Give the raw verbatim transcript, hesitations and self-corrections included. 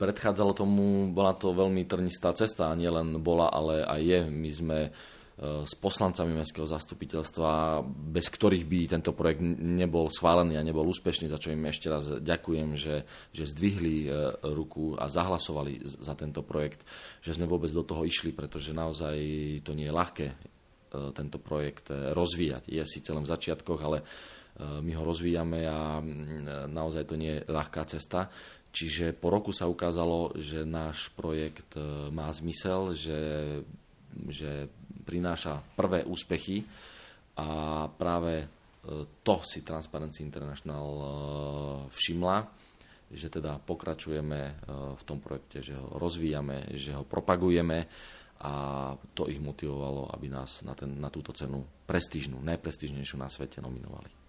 predchádzalo tomu, bola to veľmi trnistá cesta, a nielen bola, ale aj je. My sme s poslancami mestského zastupiteľstva, bez ktorých by tento projekt nebol schválený a nebol úspešný, za čo im ešte raz ďakujem, že, že zdvihli ruku a zahlasovali za tento projekt, že sme vôbec do toho išli, pretože naozaj to nie je ľahké tento projekt rozvíjať. Je síce len v začiatkoch, ale my ho rozvíjame a naozaj to nie je ľahká cesta. Čiže po roku sa ukázalo, že náš projekt má zmysel, že, že prináša prvé úspechy a práve to si Transparency International všimla, že teda pokračujeme v tom projekte, že ho rozvíjame, že ho propagujeme a to ich motivovalo, aby nás na, ten, na túto cenu prestížnu, najprestížnejšiu na svete nominovali.